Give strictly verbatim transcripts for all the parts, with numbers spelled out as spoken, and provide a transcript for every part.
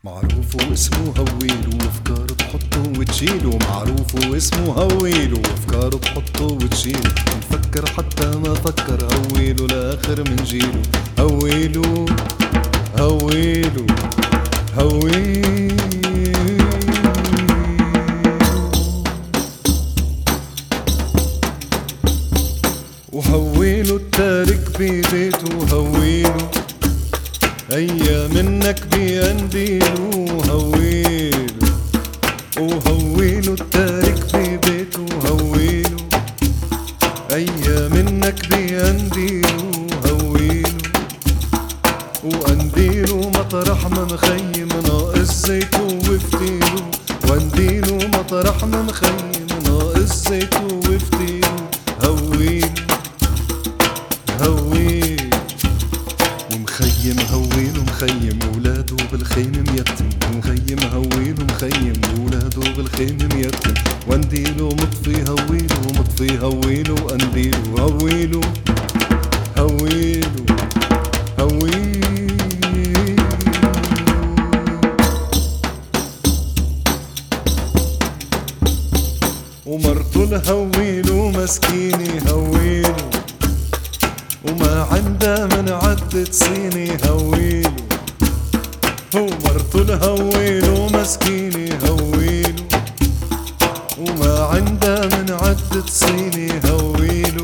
معروف واسمه هويل وافكاره تحطه وتشيله، معروف واسمه هويل وافكاره تحطه وتشيله، نفكر حتى ما فكر هويله لاخر من جيله. هويله هويله هويله وهويله التارك ببيته، هويله أيام منك بينديله، هويله وهويله التارك ببيته، هويله أيام منك بينديله، هويله وأنديله مطرح ما مخيم ناقص زيته وفتيله، وأنديله مطرح ما مخيم ناقص زيته وفتيله. هويله هويل ومخيم هويل ومخيم ولاده بالخيم ميتم، ومخيم هويل ومخيم ولاده بالخيم ميتم، وانديله مطفي هويل ومطفي هويل وانديله. هويله هويل هويل ومرته الهويل ومسكيني هويله وما عنده من عدة سيني، هويله ومرته الهويل ومسكيني هويله وما عنده من عدة سيني، هويله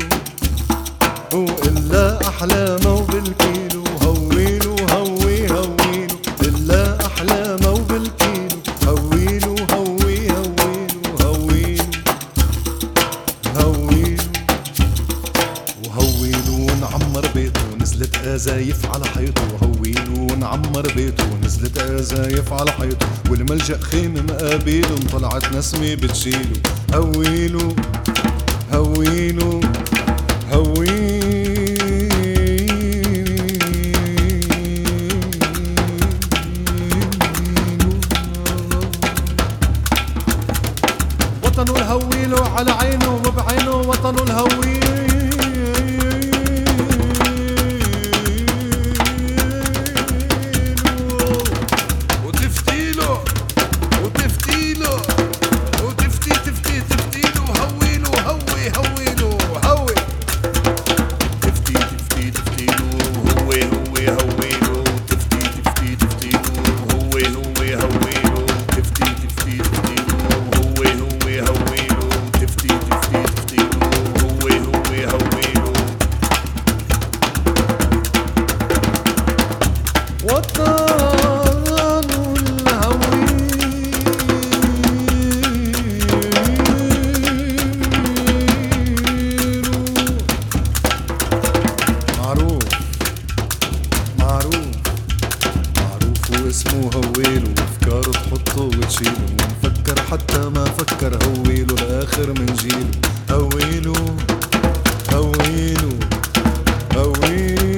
وإلا أحلامه وبالكيلو، هويله هوي هويله إلا أحلامه وبالكيلو. هويله هوي هويله هويله هويله وهويله ونعمر بيته ونزلت أزايف على حيطه، هويله ونعمر بيته ونزلت أزايف على حيطه، والملجأ خيم مقابيله انطلعت نسمة بتشيله. هويله هويله هويله وطنه الهويله على عينه وبعينه، وطنه الهويل وتفتيله وتفتيله وتفتي تفتي تفتيله. هويله هوي هويله هوي تفتي تفتي تفتيله، هوي هوي هويله تفتي تفتي تفتيله، هوي هوي هويله تفتي تفتي تفتيله، هوي هوي هويله تفتي تفتي تفتيله، هوي هوي هويله. وطن معروف معروف معروف واسمه هويله وافكاره تحطه وتشيله، ونفكر حتى ما فكر هويله لاخر من جيله. هويله هويله هويله